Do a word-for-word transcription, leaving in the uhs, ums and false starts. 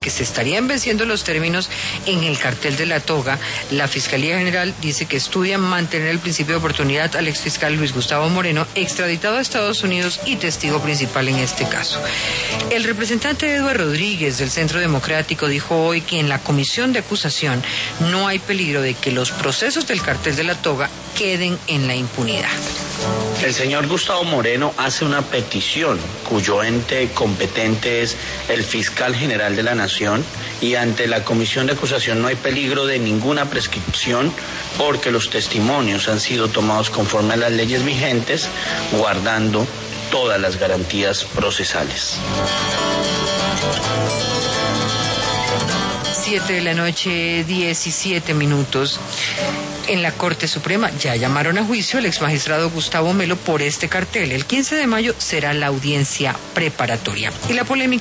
que se estarían venciendo los términos en el cartel de la toga. La Fiscalía General dice que estudia mantener el principio de oportunidad al exfiscal Luis Gustavo Moreno, extraditado a Estados Unidos y testigo principal en este caso. El representante Eduardo Rodríguez del Centro Democrático dijo hoy que en la comisión de acusación no hay peligro de que los procesos del cartel de la toga queden en la impunidad. El señor Gustavo Moreno hace una petición cuyo ente competente es el fiscal general de la Nación, y ante la comisión de acusación no hay peligro de ninguna prescripción porque los testimonios han sido tomados conforme a las leyes vigentes, guardando todas las garantías procesales. Siete de la noche, diecisiete minutos. En la Corte Suprema ya llamaron a juicio al exmagistrado Gustavo Melo por este cartel. El quince de mayo será la audiencia preparatoria. Y la polémica